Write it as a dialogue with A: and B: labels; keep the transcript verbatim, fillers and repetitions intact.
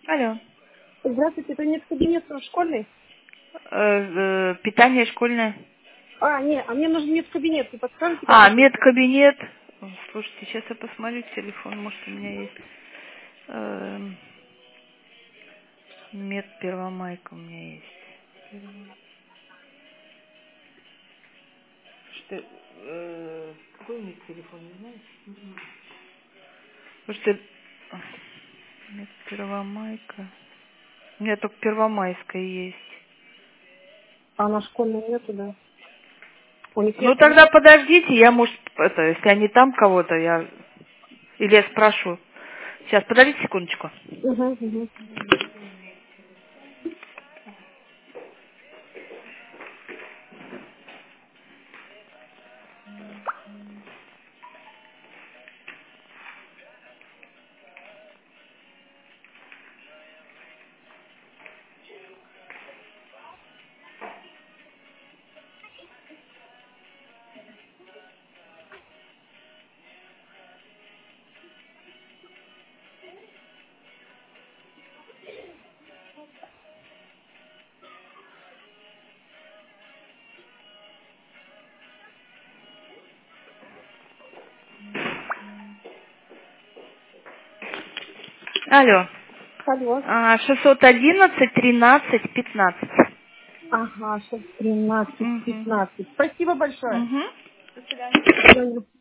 A: Алло.
B: Здравствуйте, это нет кабинет школьный?
A: Э, э, питание школьное.
B: А, нет, а мне нужен нет кабинет. Вы подскажете,
A: А,
B: какой телефон?
A: медкабинет. О, слушайте, сейчас я посмотрю телефон, может у меня есть. Эм, мед Первомайка у меня есть. Что, э, какой у них телефон, не знаете? Потому что мед Первомайка. У меня только Первомайская есть.
B: А на школьном нету, да? У них
A: Ну
B: нету,
A: тогда
B: нет?
A: подождите, я, может, это, если они там кого-то, я или я спрошу. Сейчас, подождите секундочку.
B: Угу, угу.
A: Алло.
B: Алло.
A: А, шестьсот одиннадцать тринадцать пятнадцать.
B: Ага, сейчас тринадцать,
A: Угу.
B: пятнадцать. Спасибо большое.
A: Угу. До свидания.
B: До свидания.